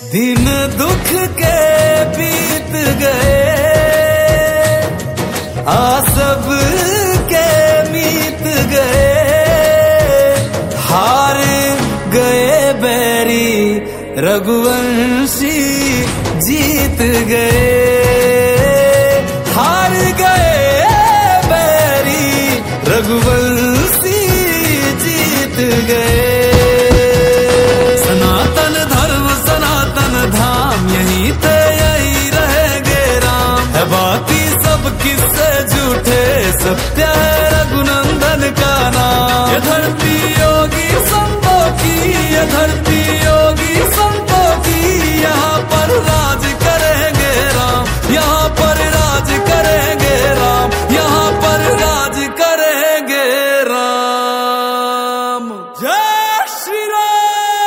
दिन दुख के बीत गए, सब के मीत गए, हार गए बैरी रघुवंशी जीत गए, हार गए बैरी रघुवंशी जीत गए। सनातन धर्म सनातन धाम यहीं ते यही रहेंगे राम, है बाकी सब किस्से झूठे, सत्य है रघुनंदन का नाम। ये धरती योगी संतों की, ये धरती